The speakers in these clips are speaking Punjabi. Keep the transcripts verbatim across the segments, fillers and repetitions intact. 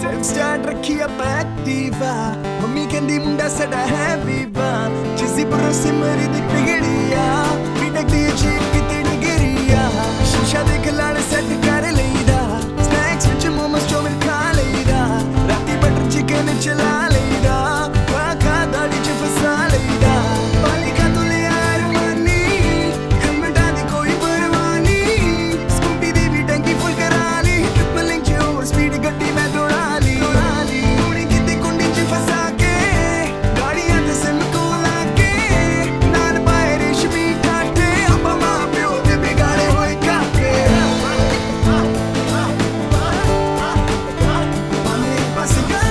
ਸੈਲਫ ਸਟਾਰਟ ਰੱਖੀ ਆਪਾਂ ਐਕਟਿਵਾ ਮੰਮੀ ਕਹਿੰਦੀ ਮੁੰਡਾ ਸਾਡਾ ਹੈ ਬੀਬਾ ਜਿਸੀ ਭਰੋਸੇ ਮਰੀ ਦੀ ਪਿਗੜੀਆ ਪੀਟਕ ਦੀ ਜੀਪ ਕਿਤੇ ਨਿਗਰੀਆ ਸ਼ੀਸ਼ਾ ਦੇਖ ਲਾਲ ਸੈੱਟ ਕਰ ਲਈਦਾ ਸਨੈਕਸ ਵਿੱਚ ਮੋਮੋਸ ਚੋਮਿਨ ਖਾ ਲਈਦਾ ਰਾਤੀ ਬਟਰ ਚਿਕਨ ਚਲਾ ਲਈਦਾ ਵਾਖਾ ਦਾੜੀ ਚ ਫਸਾ ਲਈਦਾ ਪਾਲਿਕਾ ਤੋਂ ਲਿਆ ਅਰਮਾਨੀ ਹੈਲਮਟਾਂ ਦੀ ਕੋਈ ਪਰਵਾਹ ਨਹੀਂ ਸਕੂਟੀ ਦੀ ਵੀ ਟੈਂਕੀ ਫੁੱਲ ਕਰਾ ਲਈ ਟ੍ਰਿਪਲ ਲਿੰਕ ਚ ਓਵਰ ਸਪੀਡ ਗੱਡੀ ਮੈਂ ਦੌੜਾ ਲਈ ਹੁਣੀ ਕਿਤੇ ਕੁੰਡੀ ਚ ਫਸਾ ਕੇ ਗਾੜੀਆਂ ਤੇ ਸਿਮ ਕੋ ਲਾ ਕੇ ਨਾਲ ਪਾਏ ਰੇਸ਼ਮੀ ਠਾਠੇ ਆਪਾਂ ਮਾਂ ਪਿਓ ਦੇ ਬਿਗਾੜੇ ਹੋਏ ਕਾਕੇ ਮਾਮੇ ਪਾਸੇ ਗੱਲ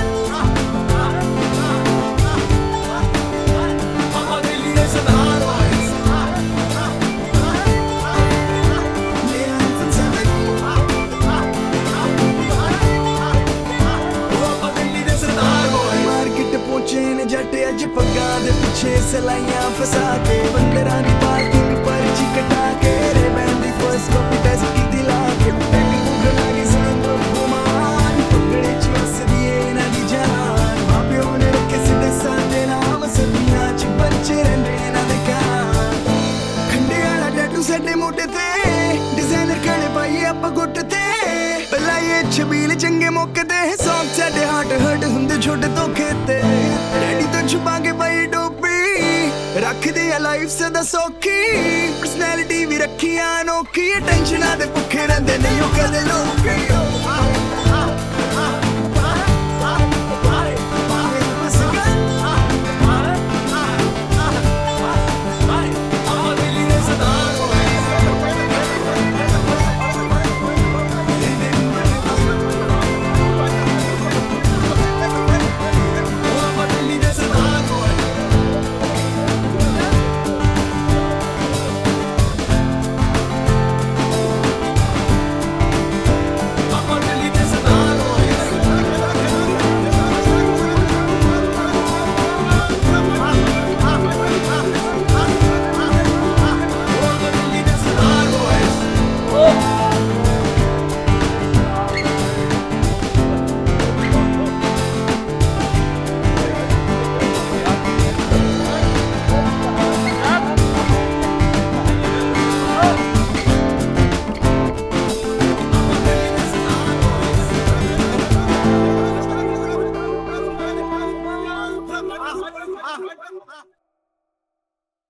ਜੱਟ ਅੱਜ ਪੱਗਾਂ ਦੇ ਪਿੱਛੇ ਸਲਾਈਆਂ ਫਸਾ ਕੇ ਬੰਦਰਾਂ ਦੀ ਪਾਰਕਿੰਗ ਪਰਚੀ ਕਟਾ ਕੇ ਰੇ ਬੈਂਡ ਦੀ ਫਸਟ ਕਾਪੀ ਟੈਸਟ ਕੀਤੀ ਲਾ ਕੇ ਪੈਕਿੰਗ ਗਲਾ ਦੀ ਸੰਗ ਗੁਮਾਨ ਪਗੜੇ ਚ ਵਸਦੀ ਏ ਨਾ ਦੀ ਜਾਨ ਮਾਪਿਓ ਨੇ ਰੱਖੇ ਸਿੱਧੇ ਸਾਦੇ ਨਾਮ ਸਦੀਆਂ ਚ ਬੱਚੇ ਰਹਿੰਦੇ ਨਾ ਦੇ ਕਾਂ ਖੰਡੇ ਵਾਲਾ ਟੈਟੂ ਸਾਡੇ ਮੋਢੇ ਤੇ ਡਿਜ਼ਾਈਨਰ ਕਲੇ ਪਾਈਏ ਆਪਾਂ ਗੁੱਟ ਤੇ ਬਲਾਈਏ ਛਬੀਲ ਚੰਗੇ ਮੌਕੇ ਤੇ ਸੌਂਗ ਸਾਡੇ ਹਾਰਟ ਹਰਟ ਹੁੰਦੇ ਛੋਟੇ ਧੋਖੇ ਤੇ ਡੈਡੀ ਤੋਂ ਛੁਪਾ ਕੇ ਬਾਈ ਡੋਬੀ ਰੱਖਦੇ ਆ ਲਾਈਫ ਸਦਾ ਸੌਖੀ ਪਰਸਨੈਲਿਟੀ ਵੀ ਰੱਖੀ ਅਨੋਖੀ ਟੈਨਸ਼ਨਾਂ ਦੇ ਭੁੱਖੇ ਰਹਿੰਦੇ ਨਹੀਂ ਉਹ ਕਦੇ